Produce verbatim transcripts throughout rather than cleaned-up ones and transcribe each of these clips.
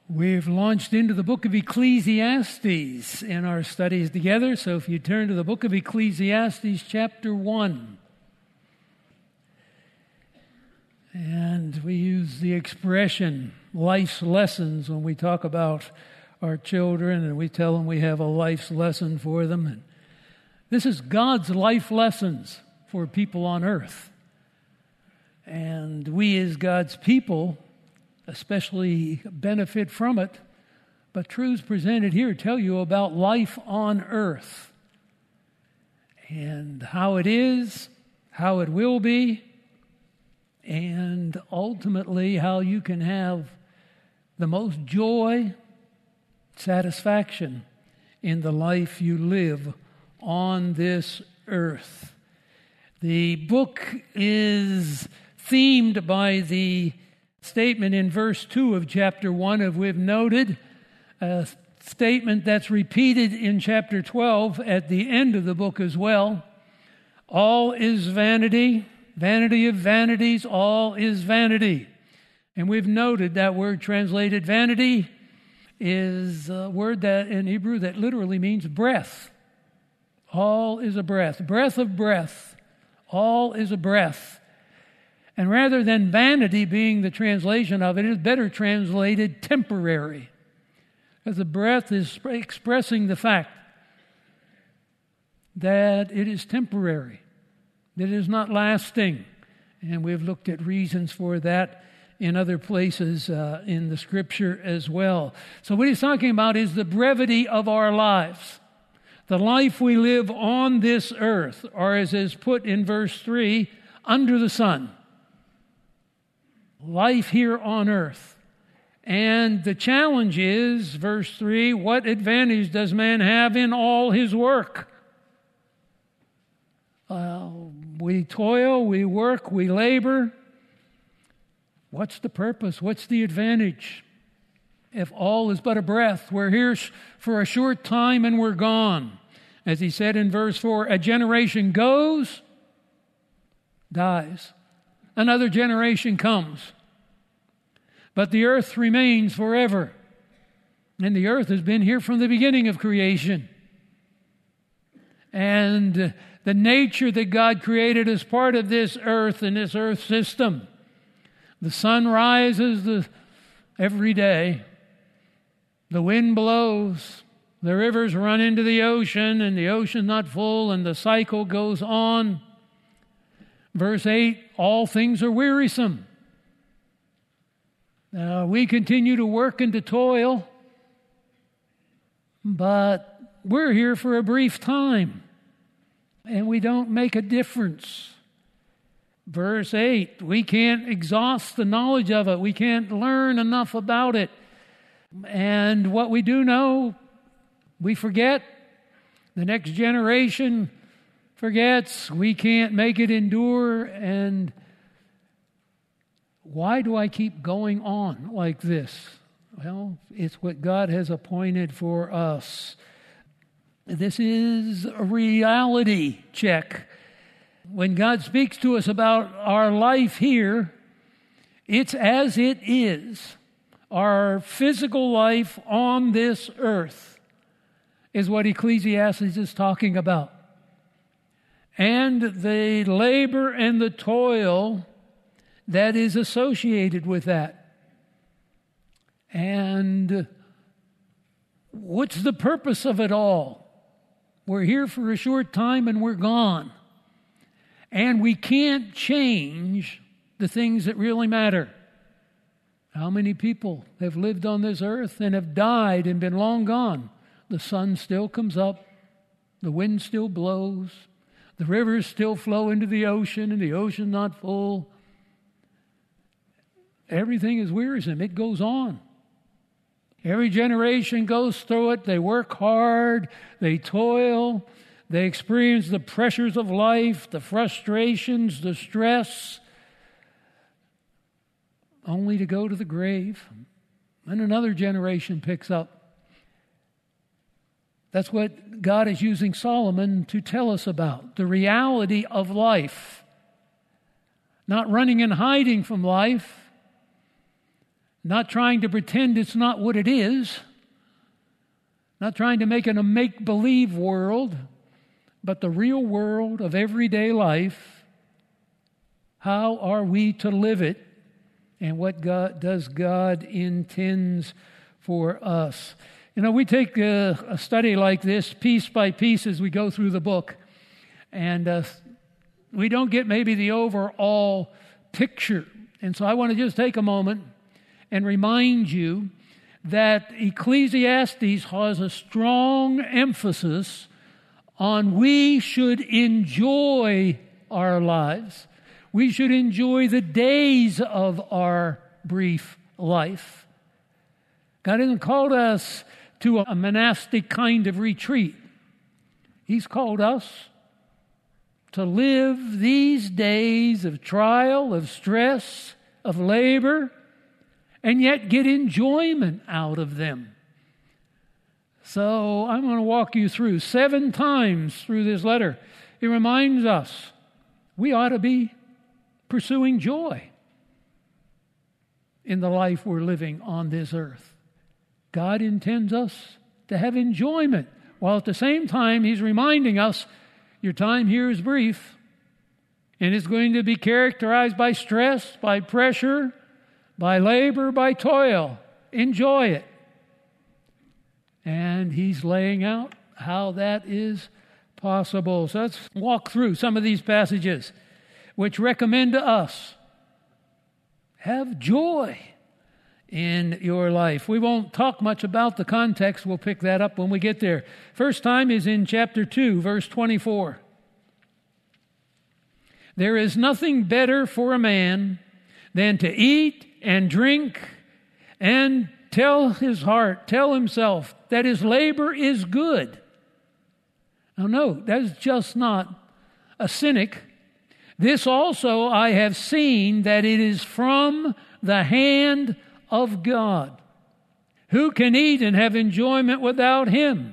We've launched into the book of Ecclesiastes in our studies together, so if you turn to the book of Ecclesiastes, chapter one. And we use the expression life's lessons when we talk about our children, and we tell them we have a life's lesson for them. And this is God's life lessons for people on earth. And we as God's people especially benefit from it. But truths presented here tell you about life on earth and how it is, how it will be, and ultimately how you can have the most joy, satisfaction in the life you live on this earth. The book is themed by the statement in verse two of chapter one, as we've noted, a statement that's repeated in chapter twelve at the end of the book as well. All is vanity, vanity of vanities, all is vanity. And we've noted that word translated vanity is a word that in Hebrew that literally means breath. All is a breath, breath of breath. All is a breath. And rather than vanity being the translation of it, it is better translated temporary. Because the breath is expressing the fact that it is temporary, that it is not lasting. And we've looked at reasons for that in other places uh, in the Scripture as well. So what he's talking about is the brevity of our lives. The life we live on this earth, or as is put in verse three, under the sun. Life here on earth. And the challenge is, verse three, what advantage does man have in all his work? Uh, we toil, we work, we labor. What's the purpose? What's the advantage? If all is but a breath, we're here for a short time and we're gone. As he said in verse four, a generation goes, dies. Another generation comes. But the earth remains forever. And the earth has been here from the beginning of creation. And the nature that God created is part of this earth and this earth system. The sun rises the, every day. The wind blows. The rivers run into the ocean, and the ocean's not full, and the cycle goes on. Verse eight, all things are wearisome. Uh, we continue to work and to toil, but we're here for a brief time, and we don't make a difference. Verse eight, we can't exhaust the knowledge of it. We can't learn enough about it. And what we do know, we forget. The next generation forgets. We can't make it endure. And why do I keep going on like this? Well, it's what God has appointed for us. This is a reality check. When God speaks to us about our life here, it's as it is. Our physical life on this earth is what Ecclesiastes is talking about. And the labor and the toil that is associated with that. And what's the purpose of it all? We're here for a short time and we're gone. And we can't change the things that really matter. How many people have lived on this earth and have died and been long gone? The sun still comes up. The wind still blows. The rivers still flow into the ocean, and the ocean's not full. Everything is wearisome. It goes on. Every generation goes through it. They work hard. They toil. They experience the pressures of life, the frustrations, the stress, only to go to the grave. And another generation picks up. That's what God is using Solomon to tell us about, the reality of life. Not running and hiding from life, not trying to pretend it's not what it is, not trying to make it a make-believe world, but the real world of everyday life. How are we to live it? And what God does God intends for us? You know, we take a, a study like this piece by piece as we go through the book, and uh, we don't get maybe the overall picture. And so I want to just take a moment and remind you that Ecclesiastes has a strong emphasis on we should enjoy our lives. We should enjoy the days of our brief life. God hasn't called us to a monastic kind of retreat. He's called us to live these days of trial, of stress, of labor, and yet get enjoyment out of them. So I'm going to walk you through seven times through this letter. It reminds us we ought to be pursuing joy in the life we're living on this earth. God intends us to have enjoyment, while at the same time He's reminding us your time here is brief, and it's going to be characterized by stress, by pressure, by labor, by toil. Enjoy it. And He's laying out how that is possible. So let's walk through some of these passages which recommend to us have joy in your life. We won't talk much about the context. We'll pick that up when we get there. First time is in chapter two, verse twenty-four. There is nothing better for a man than to eat and drink and tell his heart, tell himself that his labor is good. Now, no, that's just not a cynic. This also I have seen that it is from the hand of God. Who can eat and have enjoyment without Him?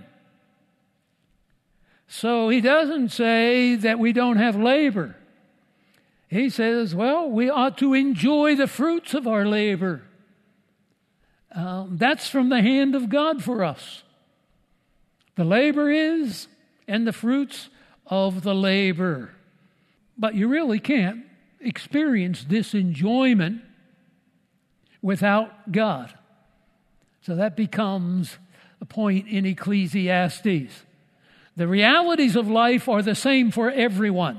So he doesn't say that we don't have labor. He says, well, we ought to enjoy the fruits of our labor. Um, that's from the hand of God for us. The labor is, and the fruits of the labor. But you really can't experience this enjoyment without God. So that becomes a point in Ecclesiastes. The realities of life are the same for everyone.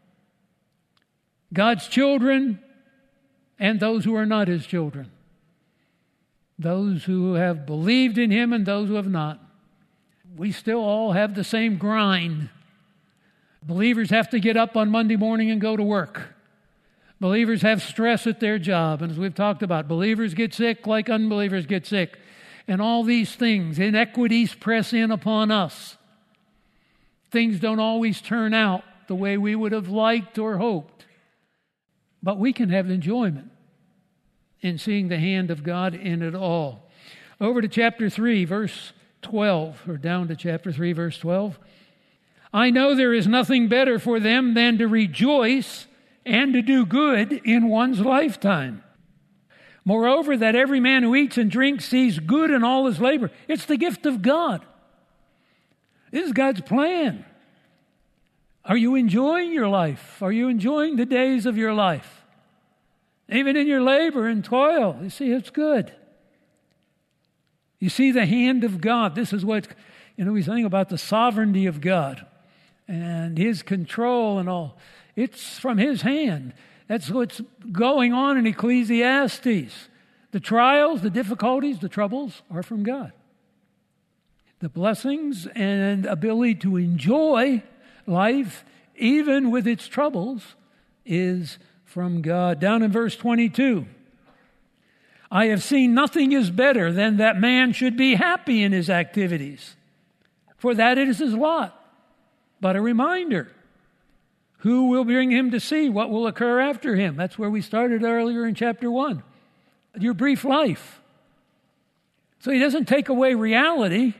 God's children and those who are not His children. Those who have believed in Him and those who have not. We still all have the same grind. Believers have to get up on Monday morning and go to work. Believers have stress at their job. And as we've talked about, believers get sick like unbelievers get sick. And all these things, inequities press in upon us. Things don't always turn out the way we would have liked or hoped. But we can have enjoyment in seeing the hand of God in it all. Over to chapter three, verse twelve, or down to chapter three, verse twelve. I know there is nothing better for them than to rejoice and to do good in one's lifetime. Moreover, that every man who eats and drinks sees good in all his labor. It's the gift of God. This is God's plan. Are you enjoying your life? Are you enjoying the days of your life? Even in your labor and toil, you see, it's good. You see the hand of God. This is what, you know, he's saying about the sovereignty of God and His control and all. It's from His hand. That's what's going on in Ecclesiastes. The trials, the difficulties, the troubles are from God. The blessings and ability to enjoy life, even with its troubles, is from God. Down in verse twenty-two, I have seen nothing is better than that man should be happy in his activities, for that it is his lot. But a reminder, who will bring him to see what will occur after him? That's where we started earlier in chapter one. Your brief life. So he doesn't take away reality,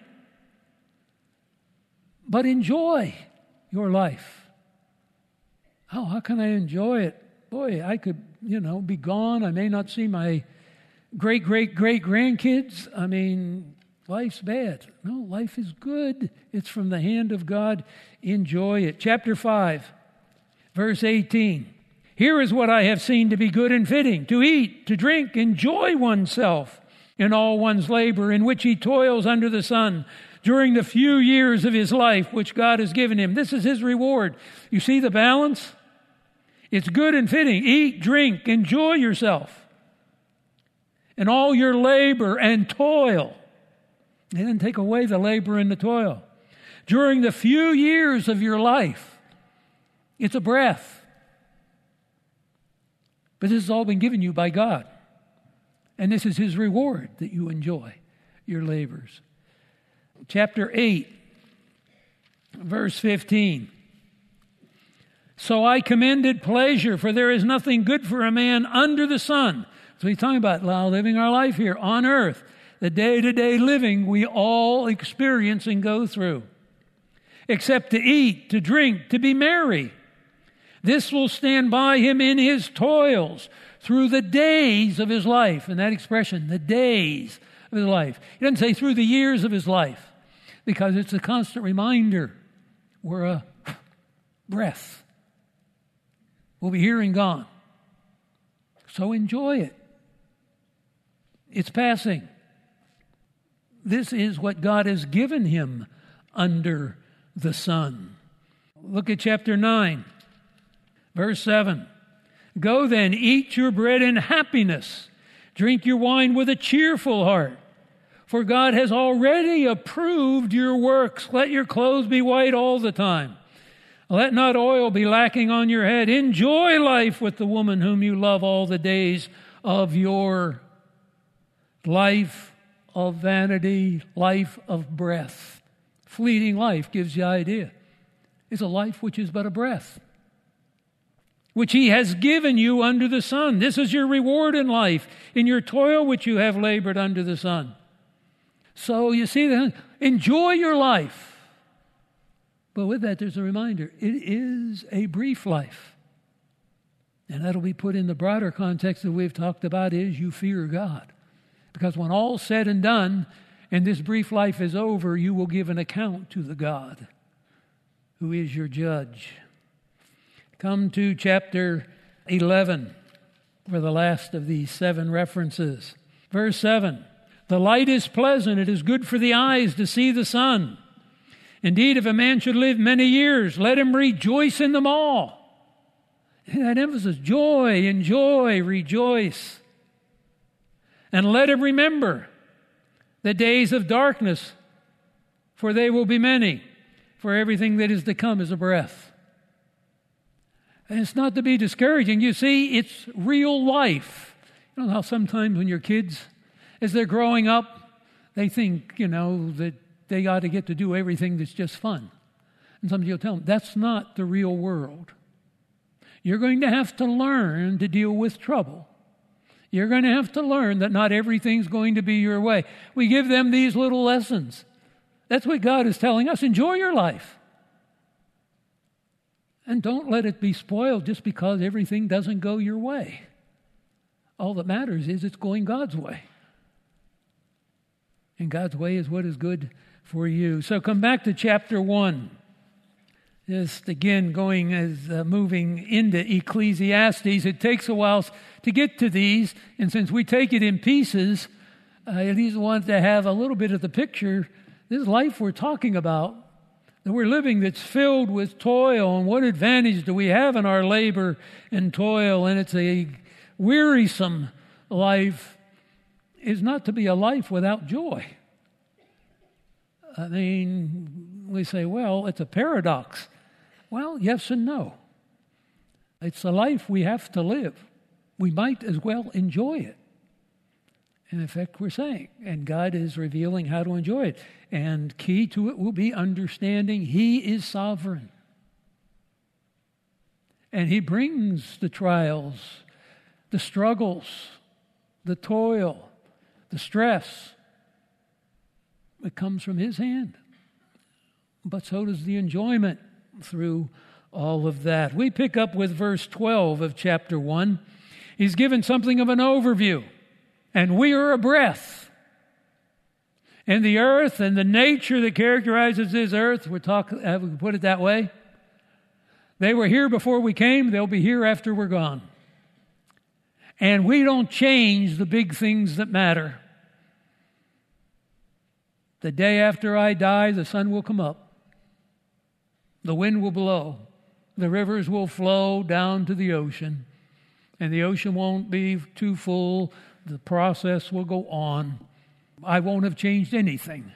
but enjoy your life. Oh, how can I enjoy it? Boy, I could, you know, be gone. I may not see my great, great, great grandkids, I mean, life's bad. No, life is good. It's from the hand of God. Enjoy it. Chapter five, verse eighteen. Here is what I have seen to be good and fitting, to eat, to drink, enjoy oneself in all one's labor in which he toils under the sun during the few years of his life which God has given him. This is his reward. You see the balance? It's good and fitting. Eat, drink, enjoy yourself in all your labor and toil. He didn't take away the labor and the toil. During the few years of your life, it's a breath. But this has all been given you by God. And this is his reward, that you enjoy your labors. Chapter eight, verse fifteen. So I commended pleasure, for there is nothing good for a man under the sun. So he's talking about well, living our life here on earth. The day-to-day living we all experience and go through. Except to eat, to drink, to be merry. This will stand by him in his toils through the days of his life. And that expression, the days of his life. He doesn't say through the years of his life, because it's a constant reminder. We're a breath. We'll be here and gone. So enjoy it. It's passing. This is what God has given him under the sun. Look at chapter nine. Verse seven, go then, eat your bread in happiness, drink your wine with a cheerful heart, for God has already approved your works. Let your clothes be white all the time. Let not oil be lacking on your head. Enjoy life with the woman whom you love all the days of your life of vanity, life of breath. Fleeting life gives you idea. It's a life which is but a breath, which he has given you under the sun. This is your reward in life, in your toil which you have labored under the sun. So you see, enjoy your life. But with that, there's a reminder. It is a brief life. And that'll be put in the broader context that we've talked about is you fear God. Because when all's said and done, and this brief life is over, you will give an account to the God who is your judge. Come to chapter eleven for the last of these seven references. Verse seven, the light is pleasant, it is good for the eyes to see the sun. Indeed, if a man should live many years, let him rejoice in them all. And that emphasis, joy, enjoy, rejoice. And let him remember the days of darkness, for they will be many, for everything that is to come is a breath. And it's not to be discouraging. You see, it's real life. You know how sometimes when your kids, as they're growing up, they think, you know, that they ought to get to do everything that's just fun. And sometimes you'll tell them, that's not the real world. You're going to have to learn to deal with trouble. You're going to have to learn that not everything's going to be your way. We give them these little lessons. That's what God is telling us. Enjoy your life. And don't let it be spoiled just because everything doesn't go your way. All that matters is it's going God's way. And God's way is what is good for you. So come back to chapter one. Just again going as uh, moving into Ecclesiastes. It takes a while to get to these, and since we take it in pieces, uh, I at least want to have a little bit of the picture. This life we're talking about, that we're living, that's filled with toil, and what advantage do we have in our labor and toil? And it's a wearisome life, is not to be a life without joy. I mean, we say, well, it's a paradox. Well, yes and no. It's a life we have to live. We might as well enjoy it. In effect, we're saying, and God is revealing how to enjoy it. And key to it will be understanding He is sovereign. And He brings the trials, the struggles, the toil, the stress. It comes from His hand. But so does the enjoyment through all of that. We pick up with verse twelve of chapter one. He's given something of an overview. And we are a breath. And the earth and the nature that characterizes this earth, we'll talk, have we put it that way? They were here before we came. They'll be here after we're gone. And we don't change the big things that matter. The day after I die, the sun will come up. The wind will blow. The rivers will flow down to the ocean. And the ocean won't be too full. The process will go on. I won't have changed anything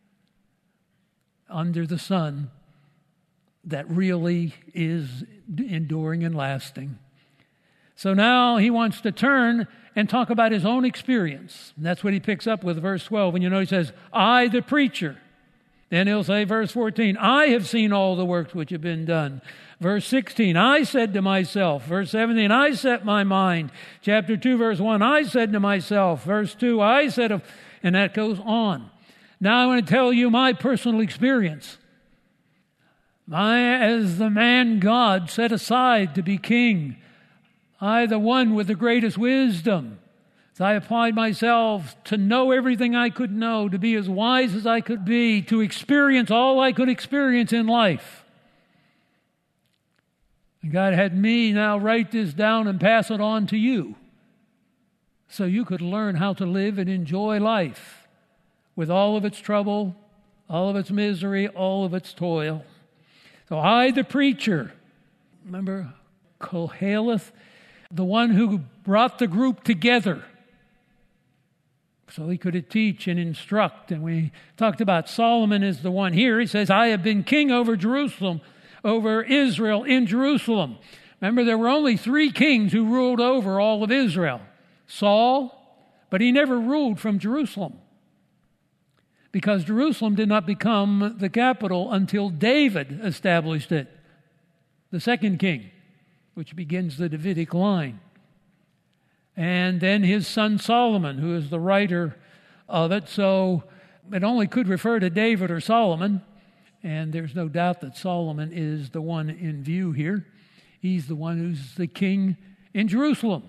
under the sun that really is enduring and lasting. So now he wants to turn and talk about his own experience. And that's what he picks up with verse twelve. And you know he says, I the preacher. Then he'll say verse fourteen, I have seen all the works which have been done. Verse sixteen, I said to myself. Verse seventeen, I set my mind. Chapter two, verse one, I said to myself. Verse two, I said of, and that goes on. Now I want to tell you my personal experience. I, as the man God set aside to be king, I, the one with the greatest wisdom, as I applied myself to know everything I could know, to be as wise as I could be, to experience all I could experience in life. And God had me now write this down and pass it on to you so you could learn how to live and enjoy life with all of its trouble, all of its misery, all of its toil. So I, the preacher, remember Koheleth, the one who brought the group together so he could teach and instruct. And we talked about Solomon is the one here. He says, I have been king over Jerusalem, over Israel in Jerusalem. Remember, there were only three kings who ruled over all of Israel. Saul, but he never ruled from Jerusalem, because Jerusalem did not become the capital until David established it, the second king, which begins the Davidic line. And then his son Solomon, who is the writer of it. So it only could refer to David or Solomon, and there's no doubt that Solomon is the one in view here. He's the one who's the king in Jerusalem.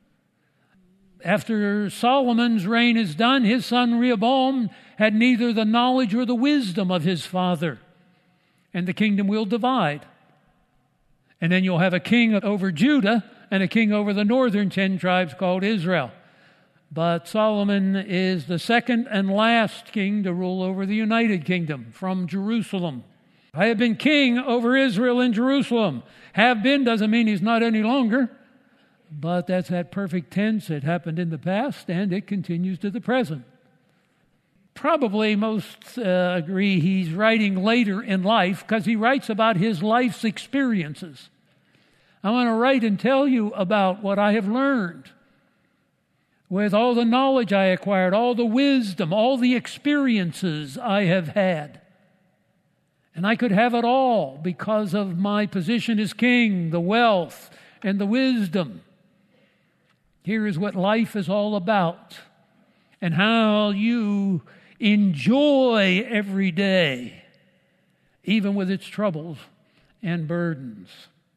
After Solomon's reign is done, his son Rehoboam had neither the knowledge or the wisdom of his father, and the kingdom will divide. And then you'll have a king over Judah and a king over the northern ten tribes called Israel. But Solomon is the second and last king to rule over the united kingdom from Jerusalem. I have been king over Israel in Jerusalem. Have been doesn't mean he's not any longer. But that's that perfect tense. It happened in the past, and it continues to the present. Probably most uh, agree he's writing later in life because he writes about his life's experiences. I want to write and tell you about what I have learned with all the knowledge I acquired, all the wisdom, all the experiences I have had. And I could have it all because of my position as king, the wealth, and the wisdom. Here is what life is all about and how you enjoy every day, even with its troubles and burdens.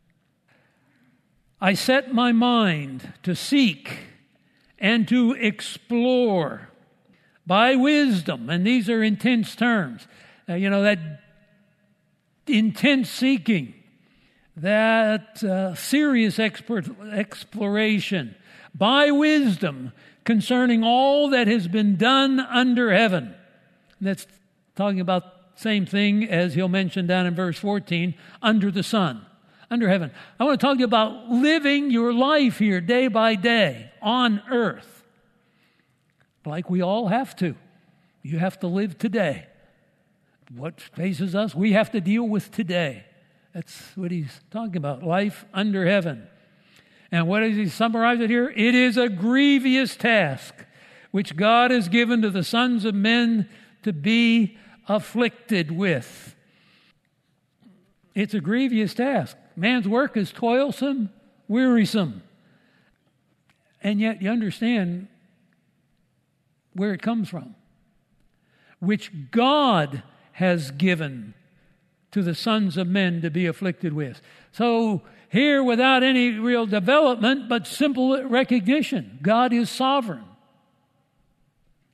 I set my mind to seek and to explore by wisdom, and these are intense terms. Uh, you know, that intense seeking, that uh, serious expert, exploration, by wisdom concerning all that has been done under heaven. And that's talking about the same thing as he'll mention down in verse fourteen, under the sun, under heaven. I want to talk to you about living your life here day by day on earth, like we all have to. You have to live today. What faces us, we have to deal with today. That's what he's talking about, life under heaven. And what does he summarize it here? It is a grievous task which God has given to the sons of men to be afflicted with. It's a grievous task. Man's work is toilsome, wearisome. And yet you understand where it comes from. Which God has given to the sons of men to be afflicted with. So here, without any real development, but simple recognition, God is sovereign.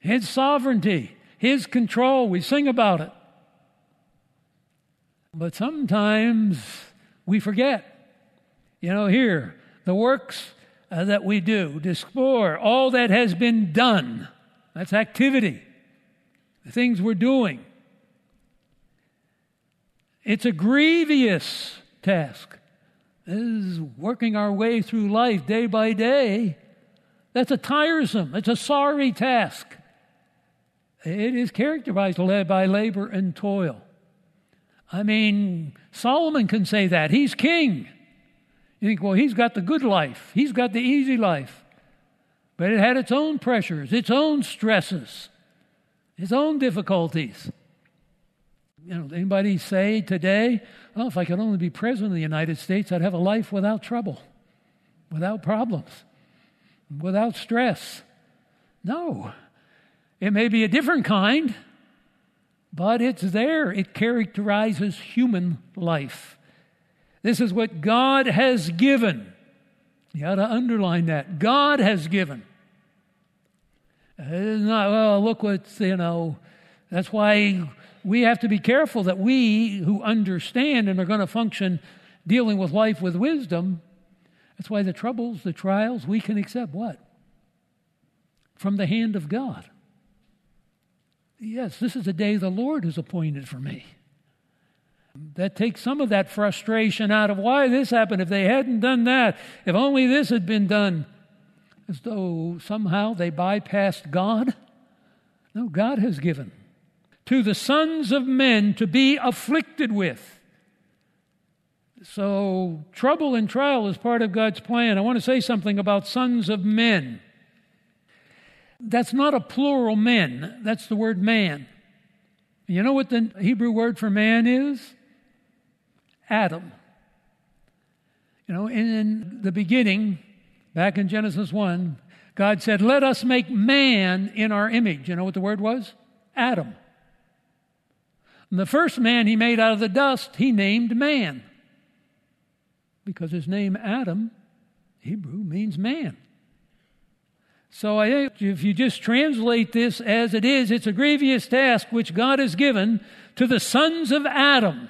His sovereignty, His control. We sing about it. But sometimes we forget. You know, here, the works uh, that we do, to explore all that has been done. That's activity. The things we're doing. It's a grievous task. This is working our way through life day by day. That's a tiresome, it's a sorry task. It is characterized by labor and toil. I mean, Solomon can say that. He's king. You think, well, he's got the good life. He's got the easy life. But it had its own pressures, its own stresses, its own difficulties. You know, anybody say today, oh, if I could only be president of the United States, I'd have a life without trouble, without problems, without stress. No. It may be a different kind, but it's there. It characterizes human life. This is what God has given. You ought to underline that. God has given. It's not, well, look what's, you know, that's why we have to be careful that we who understand and are going to function dealing with life with wisdom, that's why the troubles, the trials, we can accept what? From the hand of God. Yes, this is the day the Lord has appointed for me. That takes some of that frustration out of why this happened. If they hadn't done that, if only this had been done, as though somehow they bypassed God. No, God has given to the sons of men to be afflicted with. So trouble and trial is part of God's plan. I want to say something about sons of men. That's not a plural men. That's the word man. You know what the Hebrew word for man is? Adam. You know, in the beginning, back in Genesis one, God said, let us make man in our image. You know what the word was? Adam. And the first man he made out of the dust, he named man. Because his name Adam, Hebrew, means man. So I think if you just translate this as it is, it's a grievous task which God has given to the sons of Adam.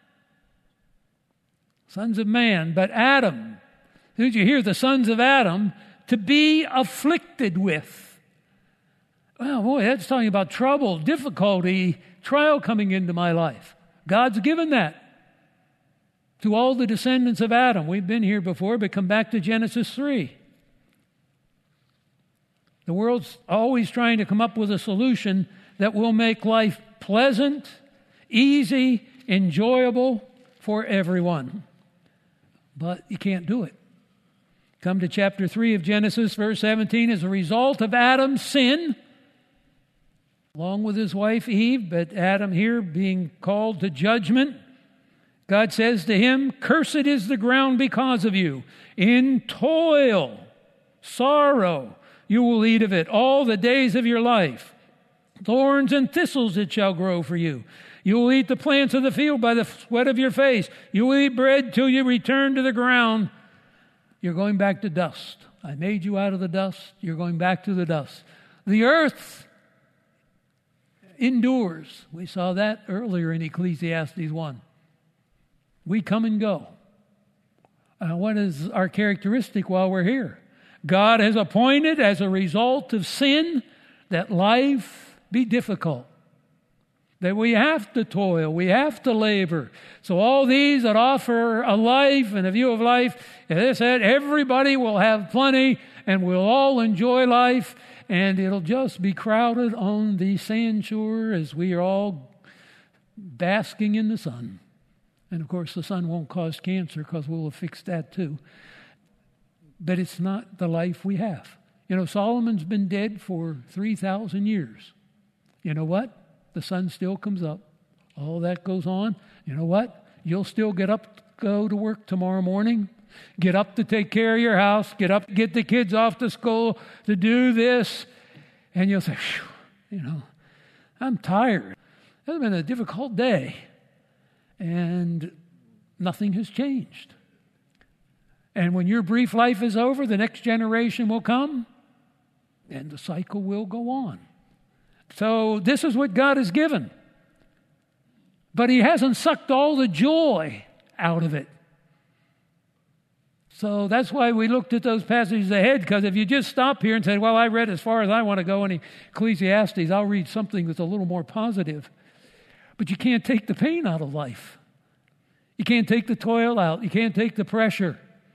Sons of man, but Adam. Did you hear the sons of Adam? To be afflicted with. Well, boy, that's talking about trouble, difficulty, trial coming into my life. God's given that to all the descendants of Adam. We've been here before, but come back to Genesis three. The world's always trying to come up with a solution that will make life pleasant, easy, enjoyable for everyone. But you can't do it. Come to chapter three of Genesis, verse seventeen. As a result of Adam's sin, along with his wife Eve, but Adam here being called to judgment, God says to him, cursed is the ground because of you. In toil, sorrow, you will eat of it all the days of your life. Thorns and thistles it shall grow for you. You will eat the plants of the field by the sweat of your face. You will eat bread till you return to the ground. You're going back to dust. I made you out of the dust. You're going back to the dust. The earth endures. We saw that earlier in Ecclesiastes one. We come and go. Uh, what is our characteristic while we're here? God has appointed as a result of sin that life be difficult. That we have to toil, we have to labor. So all these that offer a life and a view of life, as I said, everybody will have plenty and we'll all enjoy life and it'll just be crowded on the sand shore as we are all basking in the sun. And of course the sun won't cause cancer because we'll have fixed that too. But it's not the life we have. You know, Solomon's been dead for three thousand years. You know what? The sun still comes up. All that goes on. You know what? You'll still get up, go to work tomorrow morning. Get up to take care of your house. Get up, get the kids off to school to do this. And you'll say, you know, I'm tired. It's been a difficult day. And nothing has changed. And when your brief life is over, the next generation will come, and the cycle will go on. So this is what God has given. But he hasn't sucked all the joy out of it. So that's why we looked at those passages ahead, because if you just stop here and say, well, I read as far as I want to go in Ecclesiastes, I'll read something that's a little more positive. But you can't take the pain out of life. You can't take the toil out. You can't take the pressure.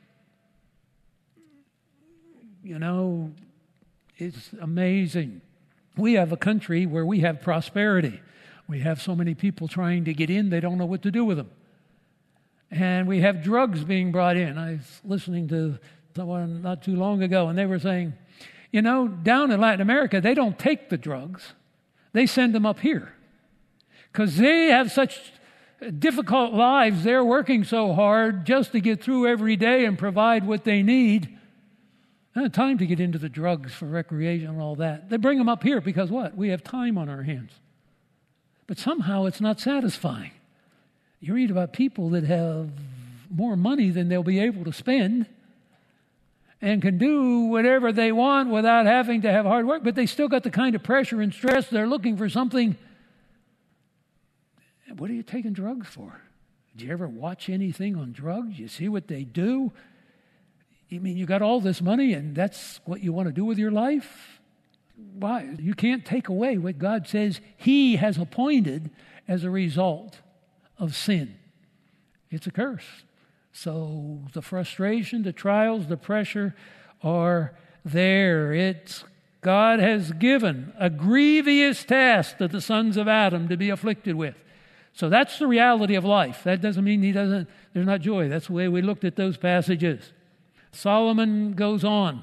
You know, it's amazing. We have a country where we have prosperity. We have so many people trying to get in, they don't know what to do with them. And we have drugs being brought in. I was listening to someone not too long ago, and they were saying, you know, down in Latin America, they don't take the drugs. They send them up here. Because they have such difficult lives. They're working so hard just to get through every day and provide what they need. They don't have time to get into the drugs for recreation and all that. They bring them up here because what? We have time on our hands. But somehow it's not satisfying. You read about people that have more money than they'll be able to spend and can do whatever they want without having to have hard work, but they still got the kind of pressure and stress. They're looking for something. What are you taking drugs for? Did you ever watch anything on drugs? You see what they do? You mean you got all this money and that's what you want to do with your life? Why? You can't take away what God says he has appointed as a result of sin. It's a curse. So the frustration, the trials, the pressure are there. It's God has given a grievous task to the sons of Adam to be afflicted with. So that's the reality of life. That doesn't mean he doesn't, there's not joy. That's the way we looked at those passages. Solomon goes on.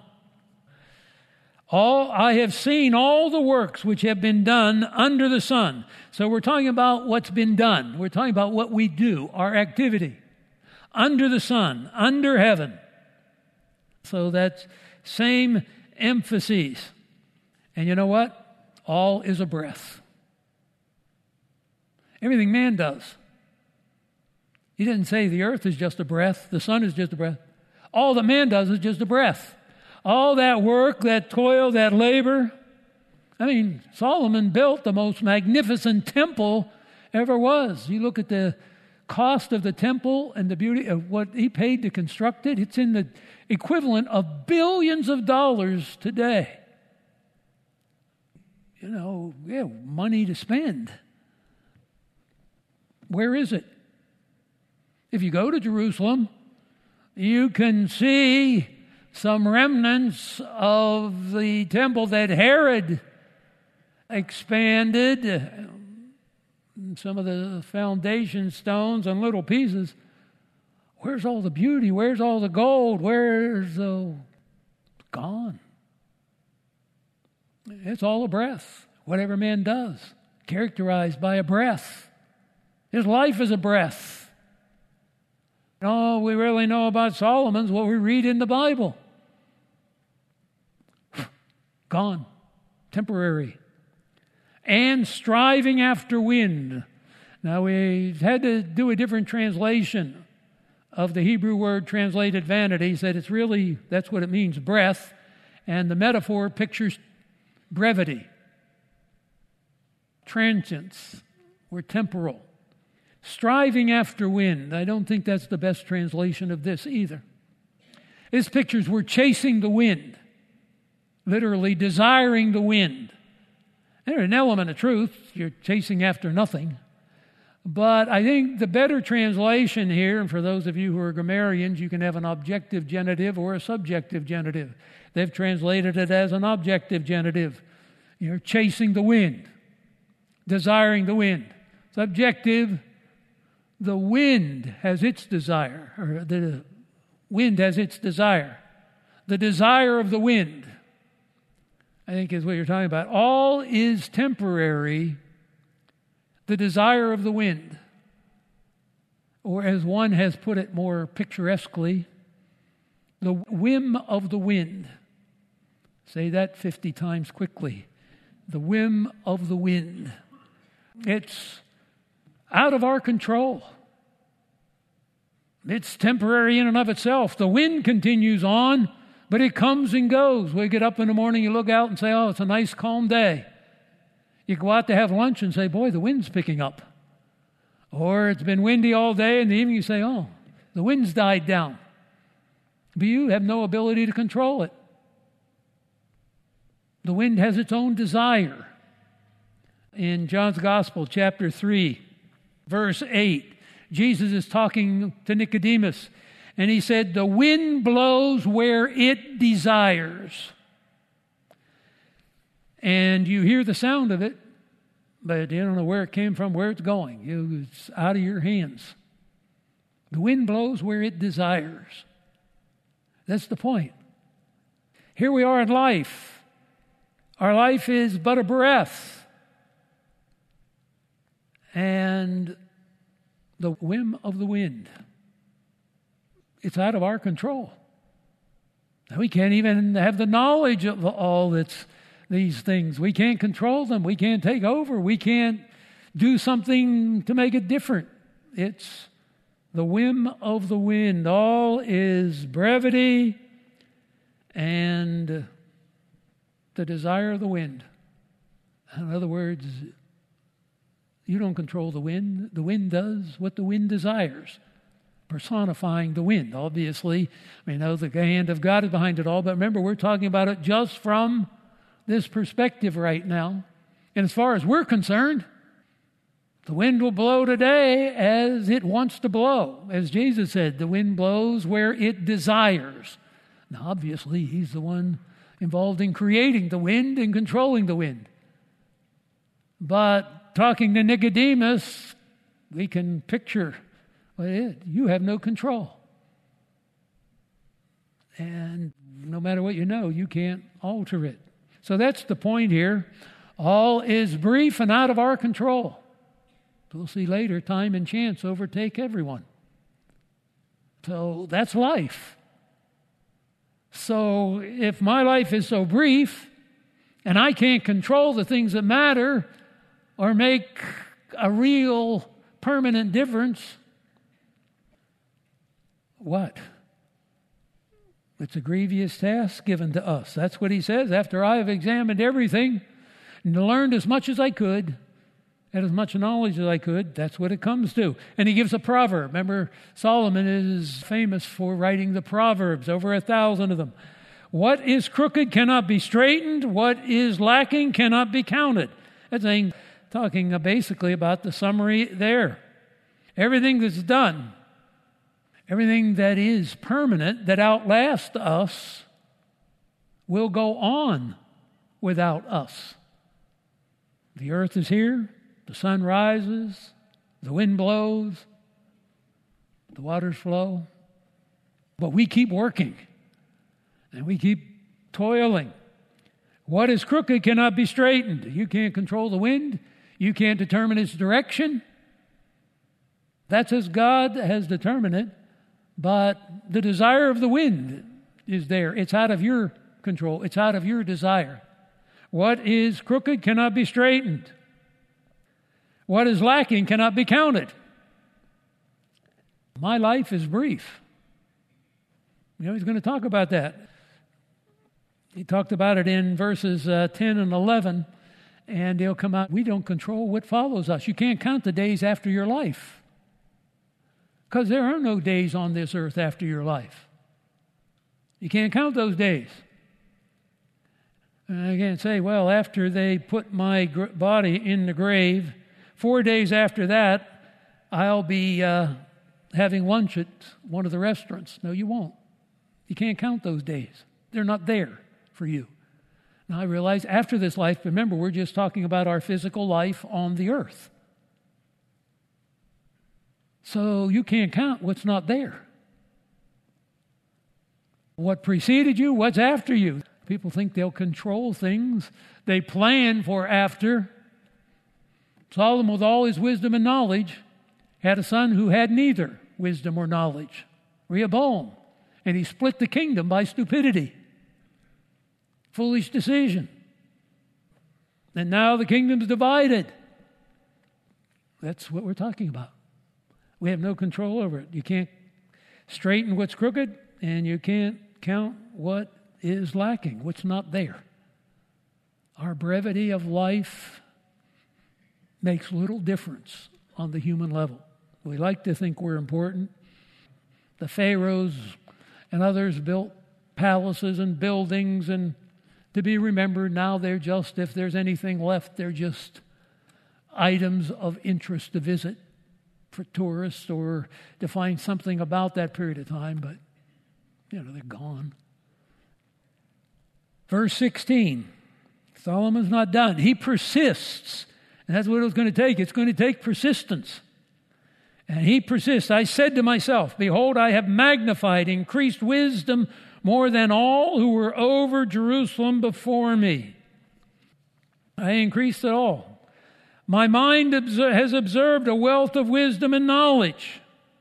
All I have seen all the works which have been done under the sun. So we're talking about what's been done. We're talking about what we do, our activity. Under the sun, under heaven. So that's same emphasis. And you know what? All is a breath. Everything man does. He didn't say the earth is just a breath, the sun is just a breath. All that man does is just a breath. All that work, that toil, that labor. I mean, Solomon built the most magnificent temple ever was. You look at the cost of the temple and the beauty of what he paid to construct it. It's in the equivalent of billions of dollars today. You know, we have money to spend. Where is it? If you go to Jerusalem, you can see some remnants of the temple that Herod expanded, some of the foundation stones and little pieces. Where's all the beauty? Where's all the gold? Where's the... Gone. It's all a breath. Whatever man does, characterized by a breath. His life is a breath. All we really know about Solomon's what we read in the Bible. Gone. Temporary. And striving after wind. Now we had to do a different translation of the Hebrew word translated vanity. He said it's really, that's what it means, breath. And the metaphor pictures brevity. Transience. We're temporal. Striving after wind. I don't think that's the best translation of this either. His pictures were chasing the wind. Literally desiring the wind. There's an element of truth. You're chasing after nothing. But I think the better translation here, and for those of you who are grammarians, you can have an objective genitive or a subjective genitive. They've translated it as an objective genitive. You're chasing the wind. Desiring the wind. Subjective, the wind has its desire, or the wind has its desire. The desire of the wind, I think, is what you're talking about. All is temporary, the desire of the wind. Or as one has put it more picturesquely, the whim of the wind. Say that fifty times quickly. The whim of the wind. It's out of our control. It's temporary in and of itself. The wind continues on, but it comes and goes. We get up in the morning, you look out and say, oh, it's a nice calm day. You go out to have lunch and say, boy, the wind's picking up. Or it's been windy all day, and in the evening you say, oh, the wind's died down. But you have no ability to control it. The wind has its own desire. In John's Gospel, chapter three, verse eight, Jesus is talking to Nicodemus, and he said, the wind blows where it desires. And you hear the sound of it, but you don't know where it came from, where it's going. You, it's out of your hands. The wind blows where it desires. That's the point. Here we are in life. Our life is but a breath. And the whim of the wind, it's out of our control. We can't even have the knowledge of all that's these things. We can't control them. We can't take over. We can't do something to make it different. It's the whim of the wind. All is brevity and the desire of the wind. In other words, you don't control the wind. The wind does what the wind desires, personifying the wind. Obviously, we know the hand of God is behind it all, but remember, we're talking about it just from this perspective right now. And as far as we're concerned, the wind will blow today as it wants to blow. As Jesus said, the wind blows where it desires. Now, obviously, he's the one involved in creating the wind and controlling the wind. But talking to Nicodemus, we can picture what it is. You have no control. And no matter what you know, you can't alter it. So that's the point here. All is brief and out of our control. We'll see later, time and chance overtake everyone. So that's life. So if my life is so brief and I can't control the things that matter or make a real permanent difference, what? It's a grievous task given to us. That's what he says. After I have examined everything and learned as much as I could, had as much knowledge as I could, that's what it comes to. And he gives a proverb. Remember, Solomon is famous for writing the Proverbs, over a thousand of them. What is crooked cannot be straightened. What is lacking cannot be counted. That's saying, talking basically about the summary there. Everything that's done, everything that is permanent, that outlasts us, will go on without us. The earth is here. The sun rises, the wind blows, the waters flow. But we keep working, and we keep toiling. What is crooked cannot be straightened. You can't control the wind. You can't determine its direction. That's as God has determined it. But the desire of the wind is there. It's out of your control. It's out of your desire. What is crooked cannot be straightened. What is lacking cannot be counted. My life is brief. You know, he's going to talk about that. He talked about it in verses uh, ten and eleven, and he'll come out. We don't control what follows us. You can't count the days after your life, because there are no days on this earth after your life. You can't count those days. And I can't say, well, after they put my gr- body in the grave, four days after that, I'll be uh, having lunch at one of the restaurants. No, you won't. You can't count those days. They're not there for you. Now, I realize after this life, remember, we're just talking about our physical life on the earth. So you can't count what's not there. What preceded you, what's after you. People think they'll control things. They plan for after. Solomon, with all his wisdom and knowledge, had a son who had neither wisdom or knowledge, Rehoboam. And he split the kingdom by stupidity. Foolish decision. And now the kingdom's divided. That's what we're talking about. We have no control over it. You can't straighten what's crooked, and you can't count what is lacking, what's not there. Our brevity of life makes little difference on the human level. We like to think we're important. The pharaohs and others built palaces and buildings and to be remembered. Now they're just, if there's anything left, they're just items of interest to visit for tourists or to find something about that period of time, but, you know, they're gone. Verse sixteen, Solomon's not done. He persists, and that's what it was going to take. It's going to take persistence. And he persists. I said to myself, behold, I have magnified, increased wisdom more than all who were over Jerusalem before me. I increased it all. My mind has observed a wealth of wisdom and knowledge.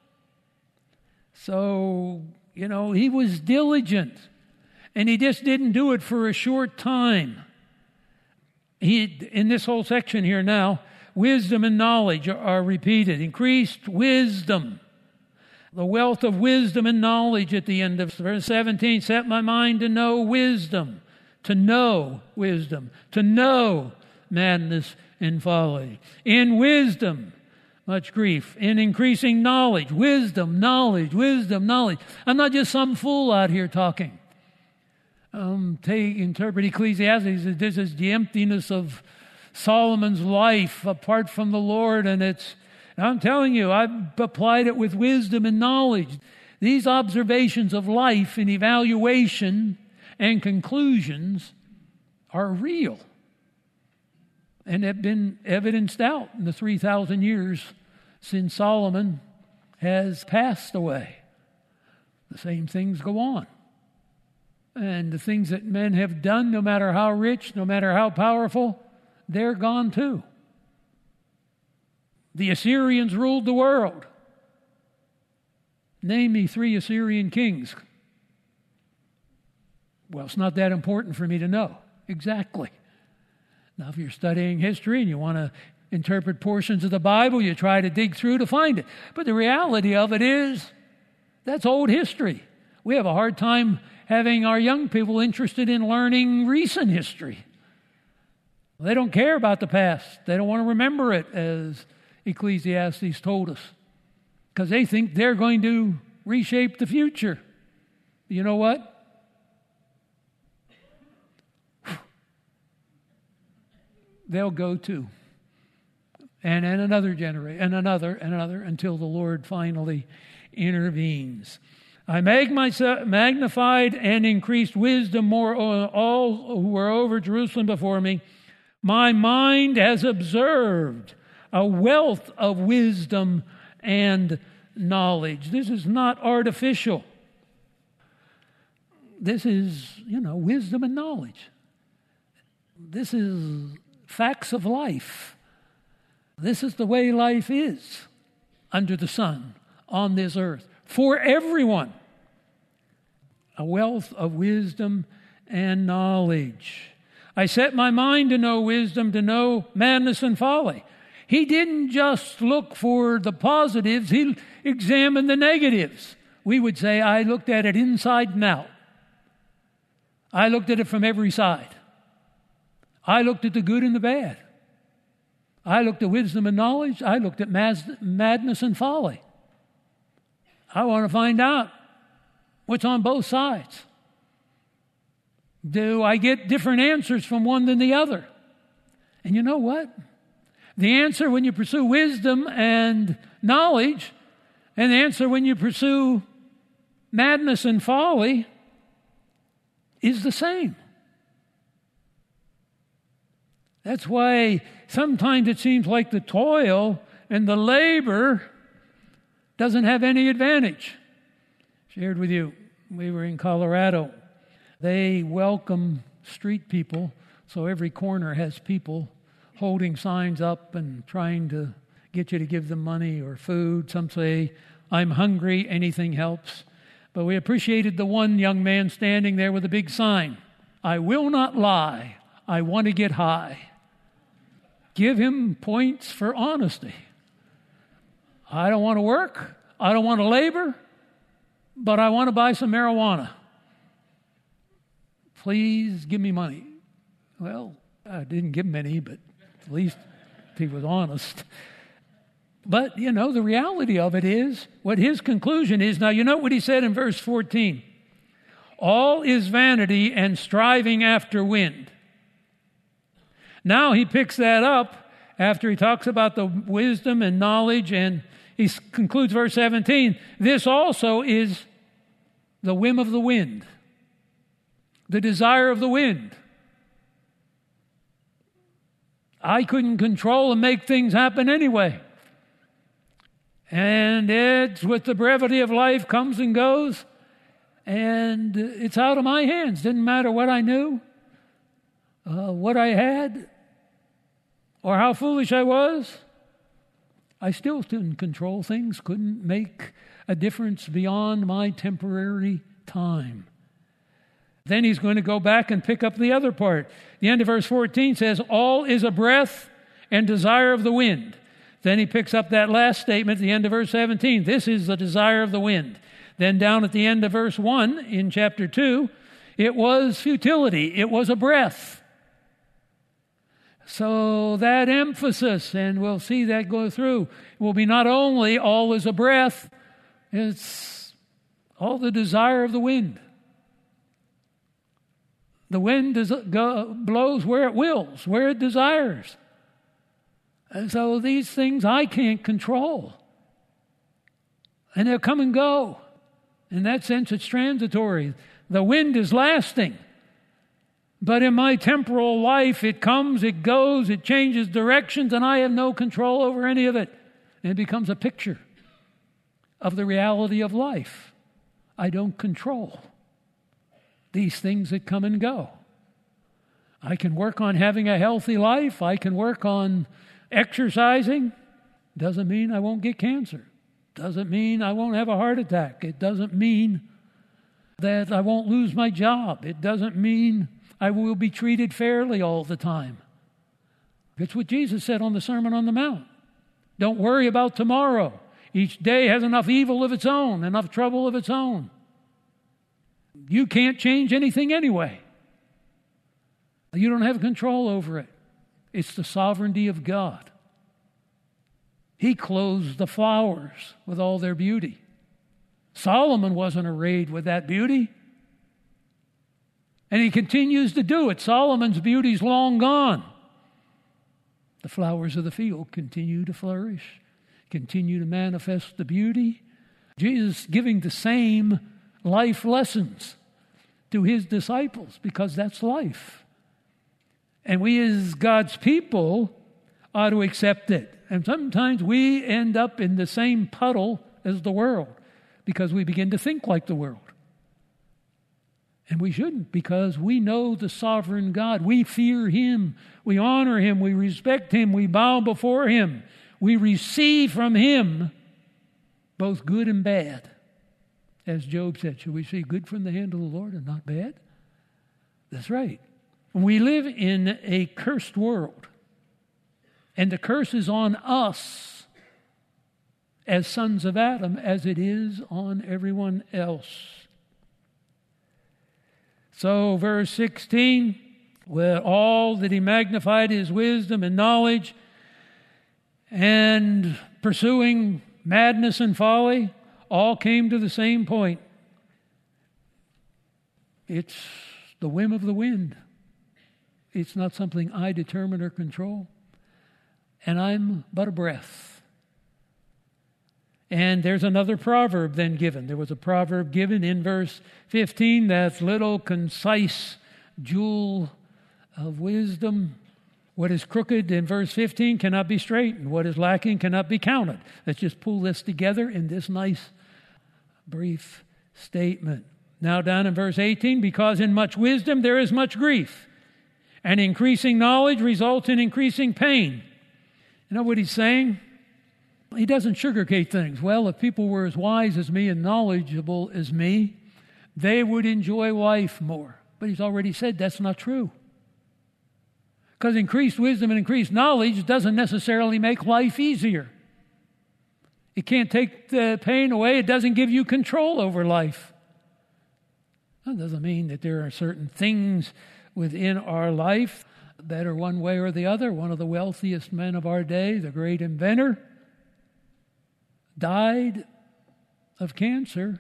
So, you know, he was diligent. And he just didn't do it for a short time. He, in this whole section here now, wisdom and knowledge are repeated. Increased wisdom. The wealth of wisdom and knowledge at the end of verse seventeen. Set my mind to know wisdom. To know wisdom. To know madness and folly. In wisdom, much grief. In increasing knowledge. Wisdom, knowledge, wisdom, knowledge. I'm not just some fool out here talking. Um, take, interpret Ecclesiastes. This is the emptiness of Solomon's life apart from the Lord, and it's, I'm telling you, I've applied it with wisdom and knowledge. These observations of life and evaluation and conclusions are real and have been evidenced out in the three thousand years since Solomon has passed away. The same things go on. And the things that men have done, no matter how rich, no matter how powerful, they're gone too. The Assyrians ruled the world. Name me three Assyrian kings. Well, it's not that important for me to know. Exactly. Now, if you're studying history and you want to interpret portions of the Bible, you try to dig through to find it. But the reality of it is, that's old history. We have a hard time having our young people interested in learning recent history. They don't care about the past. They don't want to remember it, as Ecclesiastes told us, because they think they're going to reshape the future. You know what? They'll go too. And, and another generation, and another, and another, until the Lord finally intervenes. I magnified and increased wisdom more all who were over Jerusalem before me. My mind has observed a wealth of wisdom and knowledge. This is not artificial. This is, you know, wisdom and knowledge. This is facts of life. This is the way life is under the sun on this earth. For everyone, a wealth of wisdom and knowledge. I set my mind to know wisdom, to know madness and folly. He didn't just look for the positives, he examined the negatives. We would say, I looked at it inside and out. I looked at it from every side. I looked at the good and the bad. I looked at wisdom and knowledge. I looked at madness and folly. I want to find out what's on both sides. Do I get different answers from one than the other? And you know what? The answer when you pursue wisdom and knowledge, and the answer when you pursue madness and folly is the same. That's why sometimes it seems like the toil and the labor doesn't have any advantage. Shared with you, we were in Colorado. They welcome street people, so every corner has people holding signs up and trying to get you to give them money or food. Some say, I'm hungry, anything helps. But we appreciated the one young man standing there with a big sign. I will not lie, I want to get high. Give him points for honesty. I don't want to work, I don't want to labor, but I want to buy some marijuana. Please give me money. Well, I didn't give him any, but at least He was honest. But, you know, the reality of it is, what his conclusion is, now you know what he said in verse fourteen. All is vanity and striving after wind. Now he picks that up after he talks about the wisdom and knowledge, and he concludes verse seventeen. This also is the whim of the wind, the desire of the wind. I couldn't control and make things happen anyway. And it's with the brevity of life comes and goes, and it's out of my hands. Didn't matter what I knew, uh, what I had, or how foolish I was. I still didn't control things, couldn't make a difference beyond my temporary time. Then he's going to go back and pick up the other part. The end of verse fourteen says, all is a breath and desire of the wind. Then he picks up that last statement at the end of verse seventeen. This is the desire of the wind. Then down at the end of verse one in chapter two, it was futility. It was a breath. So that emphasis, and we'll see that go through, will be not only all is a breath, it's all the desire of the wind. The wind does, go, blows where it wills, where it desires. And so these things I can't control. And they'll come and go. In that sense, it's transitory. The wind is lasting. But in my temporal life, it comes, it goes, it changes directions, and I have no control over any of it. And it becomes a picture of the reality of life. I don't control these things that come and go. I can work on having a healthy life. I can work on exercising. Doesn't mean I won't get cancer. Doesn't mean I won't have a heart attack. It doesn't mean that I won't lose my job. It doesn't mean I will be treated fairly all the time. It's what Jesus said on the Sermon on the Mount. Don't worry about tomorrow. Each day has enough evil of its own, enough trouble of its own. You can't change anything anyway. You don't have control over it. It's the sovereignty of God. He clothes the flowers with all their beauty. Solomon wasn't arrayed with that beauty. And he continues to do it. Solomon's beauty's long gone. The flowers of the field continue to flourish, continue to manifest the beauty. Jesus giving the same life lessons to his disciples because that's life. And we as God's people ought to accept it. And sometimes we end up in the same puddle as the world because we begin to think like the world. And we shouldn't, because we know the sovereign God. We fear him. We honor him. We respect him. We bow before him. We receive from him both good and bad. As Job said, should we see good from the hand of the Lord and not bad? That's right. We live in a cursed world. And the curse is on us as sons of Adam as it is on everyone else. So verse sixteen, with all that he magnified his wisdom and knowledge and pursuing madness and folly, all came to the same point. It's the whim of the wind. It's not something I determine or control. And I'm but a breath. And there's another proverb then given. There was a proverb given in verse fifteen, that little concise jewel of wisdom. What is crooked in verse fifteen cannot be straightened. What is lacking cannot be counted. Let's just pull this together in this nice, brief statement. Now down in verse eighteen, because in much wisdom there is much grief, and increasing knowledge results in increasing pain. You know what he's saying? He doesn't sugarcoat things. Well, if people were as wise as me and knowledgeable as me, they would enjoy life more. But he's already said that's not true. Because increased wisdom and increased knowledge doesn't necessarily make life easier. It can't take the pain away. It doesn't give you control over life. That doesn't mean that there are certain things within our life better one way or the other. One of the wealthiest men of our day, the great inventor, died of cancer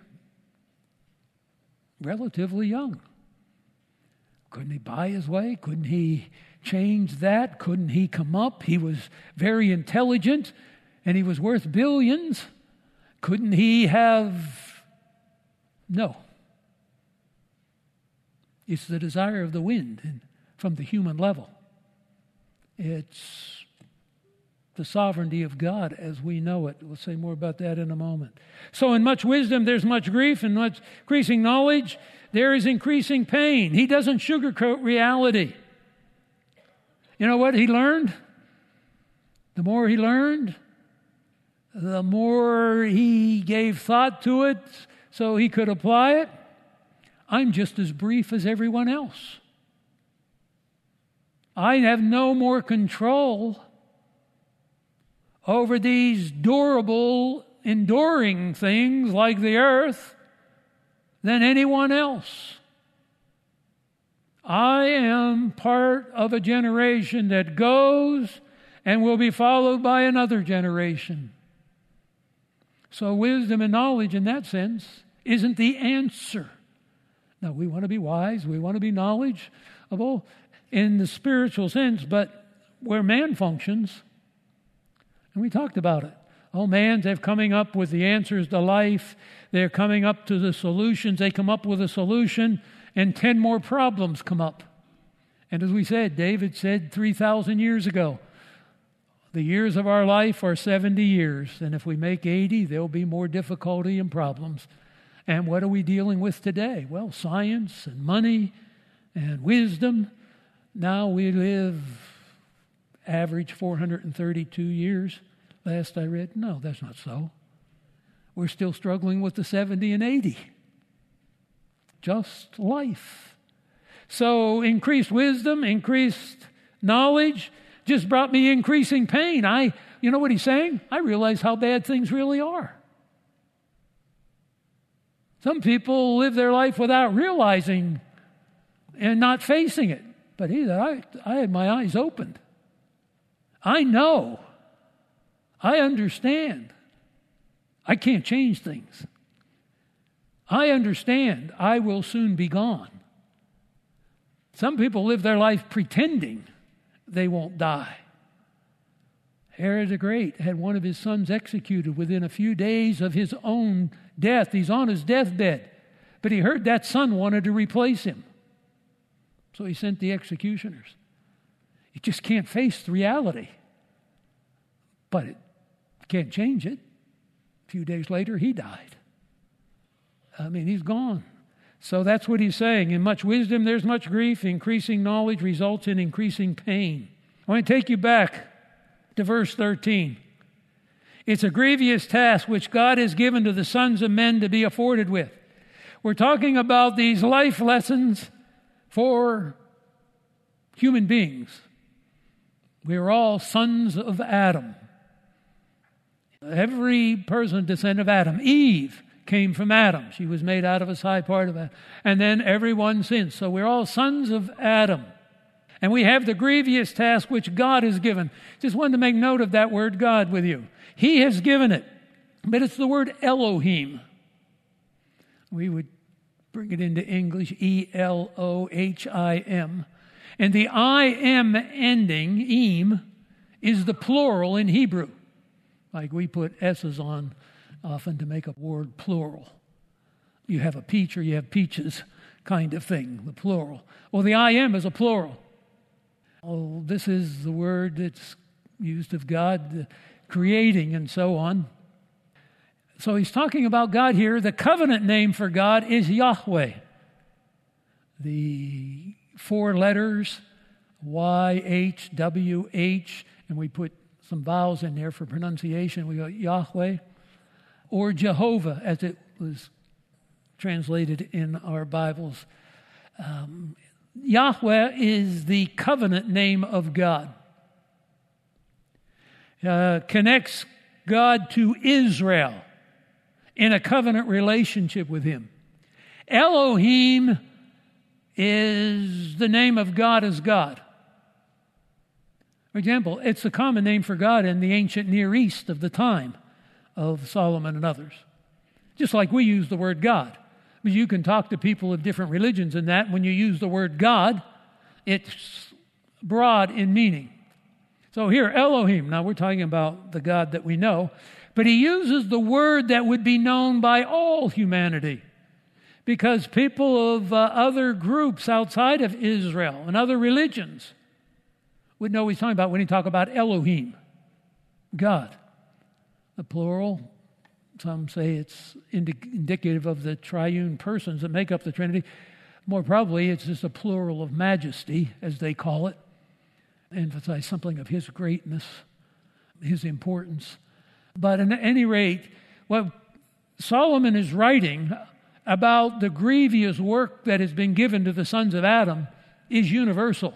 relatively young. Couldn't he buy his way? Couldn't he change that? Couldn't he come up? He was very intelligent and he was worth billions. Couldn't he have? No. It's the desire of the wind and from the human level. It's the sovereignty of God as we know it. We'll say more about that in a moment. So in much wisdom, there's much grief, and much increasing knowledge, there is increasing pain. He doesn't sugarcoat reality. You know what he learned? The more he learned, the more he gave thought to it so he could apply it. I'm just as brief as everyone else. I have no more control over these durable, enduring things like the earth than anyone else. I am part of a generation that goes and will be followed by another generation. So wisdom and knowledge in that sense isn't the answer. Now, we want to be wise, we want to be knowledgeable in the spiritual sense, but where man functions, and we talked about it. Oh, man, they're coming up with the answers to life. They're coming up to the solutions. They come up with a solution, and ten more problems come up. And as we said, David said three thousand years ago, the years of our life are seventy years. And if we make eighty, there'll be more difficulty and problems. And what are we dealing with today? Well, science and money and wisdom. Now we live average four hundred thirty-two years, last I read. No, that's not so. We're still struggling with the seventy and eighty. Just life. So increased wisdom, increased knowledge just brought me increasing pain. I, you know what he's saying? I realize how bad things really are. Some people live their life without realizing and not facing it. But he said, I, I had my eyes opened. I know. I understand. I can't change things. I understand I will soon be gone. Some people live their life pretending they won't die. Herod the Great had one of his sons executed within a few days of his own death. He's on his deathbed. But he heard that son wanted to replace him. So he sent the executioners. You just can't face the reality. But it can't change it. A few days later, he died. I mean, he's gone. So that's what he's saying. In much wisdom, there's much grief. Increasing knowledge results in increasing pain. I want to take you back to verse thirteen. It's a grievous task which God has given to the sons of men to be afforded with. We're talking about these life lessons for human beings. We are all sons of Adam. Every person a descendant of Adam. Eve came from Adam. She was made out of a side part of Adam. And then everyone since. So we're all sons of Adam. And we have the grievous task which God has given. Just wanted to make note of that word God with you. He has given it. But it's the word Elohim. We would bring it into English, E L O H I M. And the I am ending, im, is the plural in Hebrew. Like we put S's on often to make a word plural. You have a peach or you have peaches kind of thing, the plural. Well, the I am is a plural. Oh, this is the word that's used of God creating and so on. So he's talking about God here. The covenant name for God is Yahweh. The four letters, Y H W H, and we put some vowels in there for pronunciation. We go Yahweh, or Jehovah, as it was translated in our Bibles. Um, Yahweh is the covenant name of God. Uh, connects God to Israel in a covenant relationship with him. Elohim is the name of God as God. For example, it's a common name for God in the ancient Near East of the time of Solomon and others. Just like we use the word God. But you can talk to people of different religions in that. When you use the word God, it's broad in meaning. So here, Elohim. Now we're talking about the God that we know. But he uses the word that would be known by all humanity. Because people of uh, other groups outside of Israel and other religions would know what he's talking about when he talks about Elohim, God. The plural, some say it's indi- indicative of the triune persons that make up the Trinity. More probably, it's just a plural of majesty, as they call it. Emphasize something of his greatness, his importance. But at any rate, what Solomon is writing about the grievous work that has been given to the sons of Adam is universal.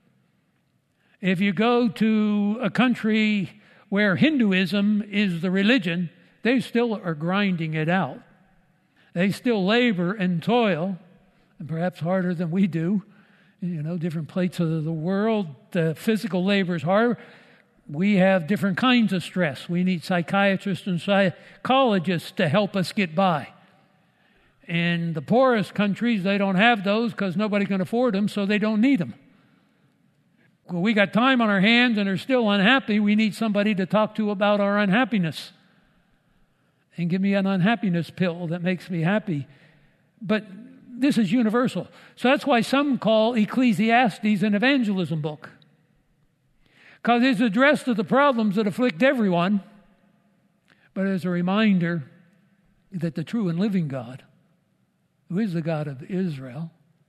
If you go to a country where Hinduism is the religion, they still are grinding it out. They still labor and toil, and perhaps harder than we do. You know, different places of the world, the physical labor is hard. We have different kinds of stress. We need psychiatrists and psychologists to help us get by. In the poorest countries, they don't have those because nobody can afford them, so they don't need them. Well, we got time on our hands and are still unhappy. We need somebody to talk to about our unhappiness. And give me an unhappiness pill that makes me happy. But this is universal. So that's why some call Ecclesiastes an evangelism book. Because it's addressed to the problems that afflict everyone, but as a reminder that the true and living God, who is the God of Israel,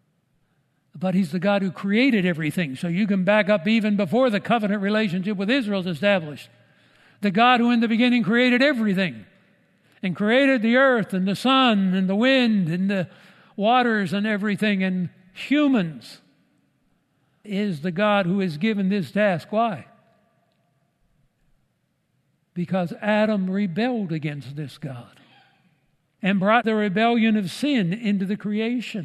but he's the God who created everything. So you can back up even before the covenant relationship with Israel is established. The God who in the beginning created everything and created the earth and the sun and the wind and the waters and everything and humans is the God who is given this task. Why? Because Adam rebelled against this God and brought the rebellion of sin into the creation.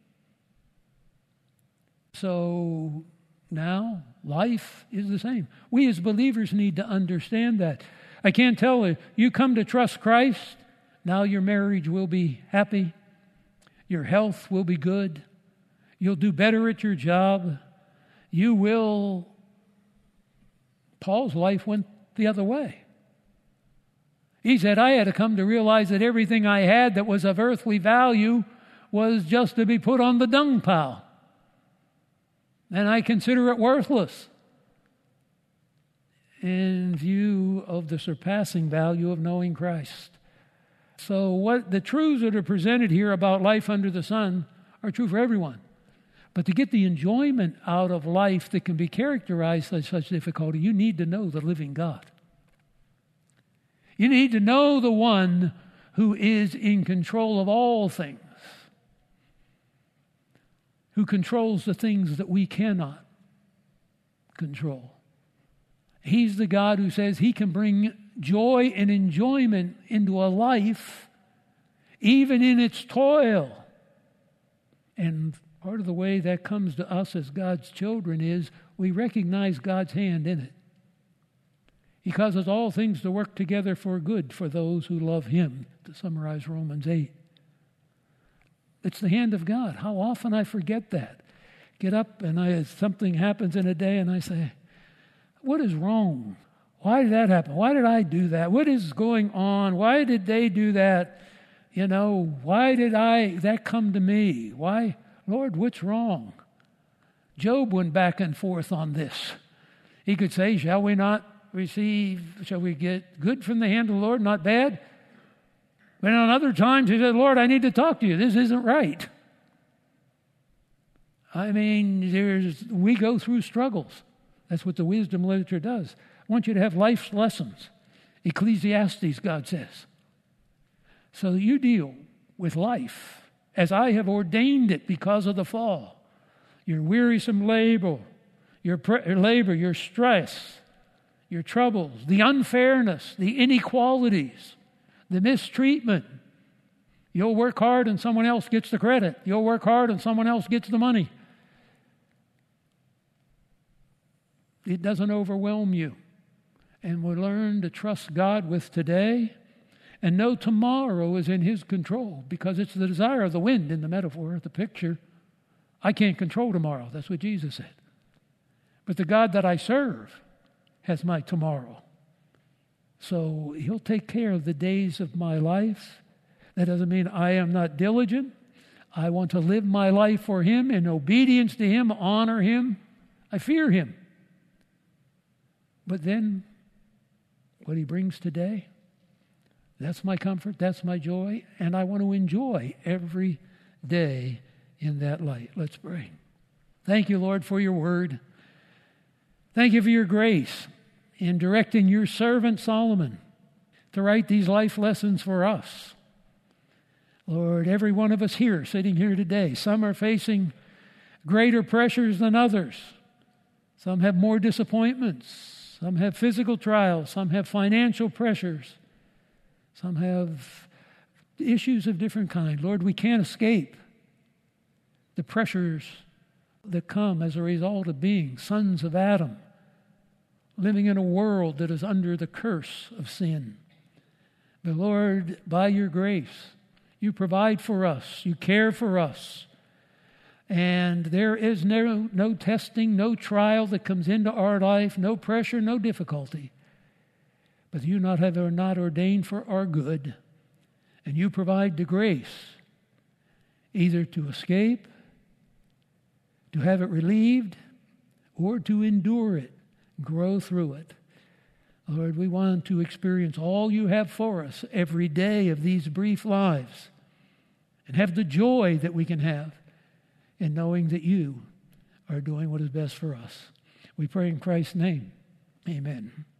So now life is the same. We as believers need to understand that. I can't tell you, you come to trust Christ, now your marriage will be happy, your health will be good, you'll do better at your job, you will... Paul's life went the other way. He said, I had to come to realize that everything I had that was of earthly value was just to be put on the dung pile. And I consider it worthless in view of the surpassing value of knowing Christ. So what the truths that are presented here about life under the sun are true for everyone. But to get the enjoyment out of life that can be characterized by such difficulty, you need to know the living God. You need to know the one who is in control of all things, who controls the things that we cannot control. He's the God who says he can bring joy and enjoyment into a life, even in its toil. And part of the way that comes to us as God's children is we recognize God's hand in it. He causes all things to work together for good for those who love him, to summarize Romans eight. It's the hand of God. How often I forget that. Get up and I, something happens in a day and I say, what is wrong? Why did that happen? Why did I do that? What is going on? Why did they do that? You know, why did I, that come to me? Why, Lord, what's wrong? Job went back and forth on this. He could say, shall we not receive, shall we get good from the hand of the Lord, not bad? But on other times he said, Lord, I need to talk to you. This isn't right. I mean, there's we go through struggles. That's what the wisdom literature does. I want you to have life's lessons. Ecclesiastes, God says. So you deal with life as I have ordained it because of the fall. Your wearisome labor, your pre- labor, your stress, your troubles, the unfairness, the inequalities, the mistreatment. You'll work hard and someone else gets the credit. You'll work hard and someone else gets the money. it doesn't overwhelm you. And we learn to trust God with today and know tomorrow is in His control, because it's the desire of the wind in the metaphor, the picture. I can't control tomorrow. That's what Jesus said. But the God that I serve has my tomorrow. So He'll take care of the days of my life. That doesn't mean I am not diligent. I want to live my life for Him in obedience to Him, honor Him. I fear Him. But then, what He brings today, that's my comfort, that's my joy, and I want to enjoy every day in that light. Let's pray. Thank you, Lord, for your word. Thank you for your grace in directing your servant Solomon to write these life lessons for us. Lord, every one of us here, sitting here today, some are facing greater pressures than others. Some have more disappointments. Some have physical trials. Some have financial pressures. Some have issues of different kind. Lord, we can't escape the pressures that come as a result of being sons of Adam, living in a world that is under the curse of sin. But Lord, by your grace, you provide for us. You care for us. And there is no, no testing, no trial that comes into our life, no pressure, no difficulty. But you not have are not ordained for our good. And you provide the grace either to escape, to have it relieved, or to endure it, grow through it. Lord, we want to experience all you have for us every day of these brief lives and have the joy that we can have in knowing that you are doing what is best for us. We pray in Christ's name. Amen.